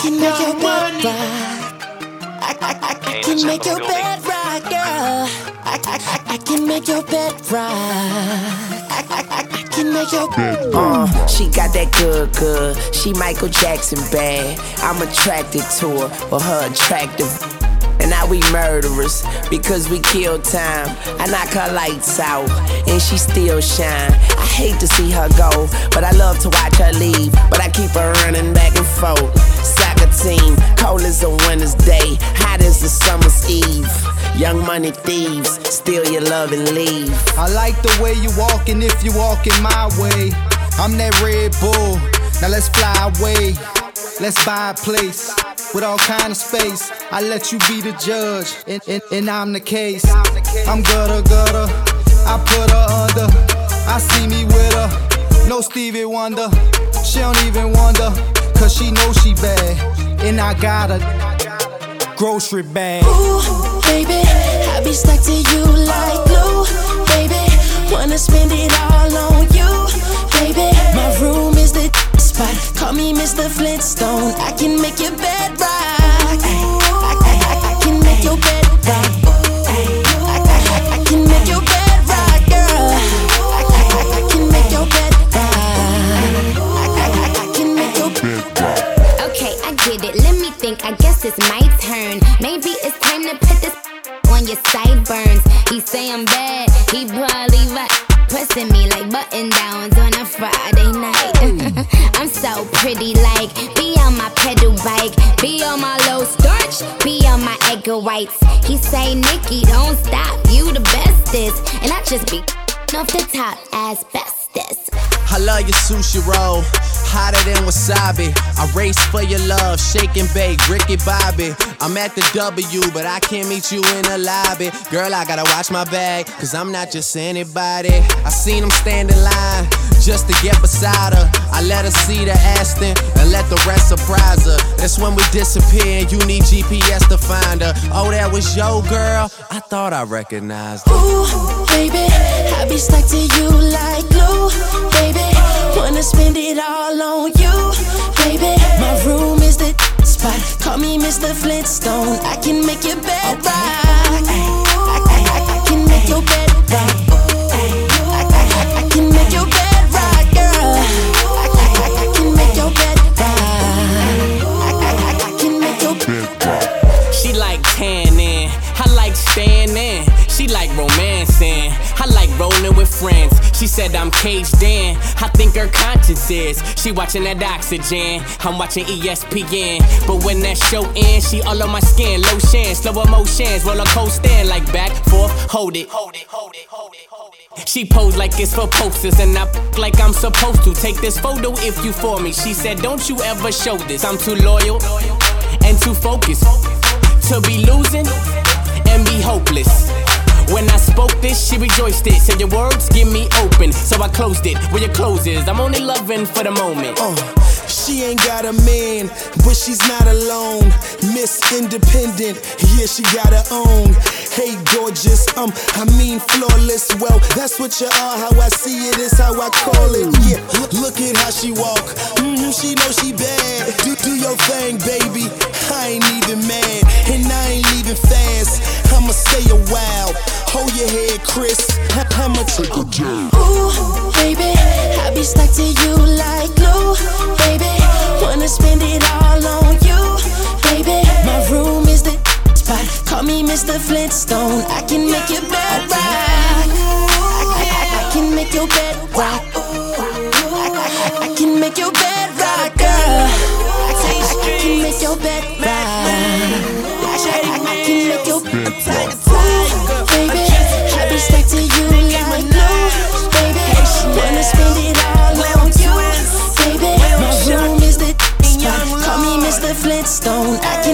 can make your bed right. I can make your bed right, girl. I can make your bed right. I can make your bed right. She got that good. She Michael Jackson bad. I'm attracted to her for her attractive. And now we murderers because we kill time. I knock her lights out and she still shine. I hate to see her go, but I love to watch her leave. But I keep her running back and forth. Soccer team, cold as a winter's day, hot as a summer's eve. Young money thieves, steal your love and leave. I like the way you walkin' if you walkin' my way. I'm that Red Bull, now let's fly away. Let's buy a place with all kind of space. I let you be the judge, and I'm the case. I'm gutter, I put her under. I see me with her, no Stevie Wonder. She don't even wonder, cause she knows she bad. And I got a grocery bag. Ooh, baby, I be stuck to you like glue. Baby, wanna spend it all on you. Baby, my room is the spot. Call me Mr. Flintstone. I can make your bed right. I can make your bed right. I can make your bed right, girl. I can make your bed right. I can make your bed right. Okay, I get it. Let me think. I guess it's my turn. Maybe it's time to put this on your sideburns. He say I'm bad. He probably right. Pressing me like button downs on a Friday night. I'm so pretty, like be on my pedal bike, be on my low starch, be on my egg whites. He say, Nikki, don't stop, you the bestest, and I just be off the top asbestos. I love your sushi roll, hotter than wasabi. I race for your love, shake and bake, Ricky Bobby. I'm at the W, but I can't meet you in the lobby. Girl, I gotta watch my bag, cause I'm not just anybody. I seen him stand in line, just to get beside her. I let her see the Aston, and let the rest surprise her. That's when we disappear, and you need GPS to find her. Oh, that was your girl? I thought I recognized her. Ooh, baby, I be stuck to you like glue. Baby, wanna spend it all on you. Baby, my room is the spot. Call me Mr. Flintstone. I can make your bed right. I can make your bed right. I can make your bed right, girl. I can make your bed right. I can make your bed right. She like tanning, I like standing. She like romancing, I like rolling with friends. She said I'm caged in, I think her conscience is. She watching that Oxygen, I'm watching ESPN. But when that show ends, she all on my skin. Lotion, slow emotions, roller coaster like back, forth, hold it. She pose like it's for posters, and I like I'm supposed to. Take this photo if you for me. She said don't you ever show this. I'm too loyal and too focused to be losing and be hopeless. When I spoke this, she rejoiced it. Said your words give me open, so I closed it. Where your clothes is, I'm only loving for the moment. She ain't got a man, but she's not alone. Miss Independent, yeah, she got her own. Hey, gorgeous, I mean flawless. Well, that's what you are, how I see it is how I call it. Yeah, look at how she walk. She know she bad. Do your thing, baby. I ain't even mad, and I ain't leaving fast. I'ma stay a while. Hold your head, Chris. I'ma take a jam. Ooh, baby, I be stuck to you like glue. Baby, wanna spend it all on you. Baby, my room is the spot. Call me Mr. Flintstone. I can make your bed right. I can make your bed rock. I can make your bed rock, girl. I can make your bed right. I can make your bed right. Baby, I be stuck to you like glue. Baby, wanna spend it all on you. Baby, my room is the spot. Call me Mr. Flintstone. I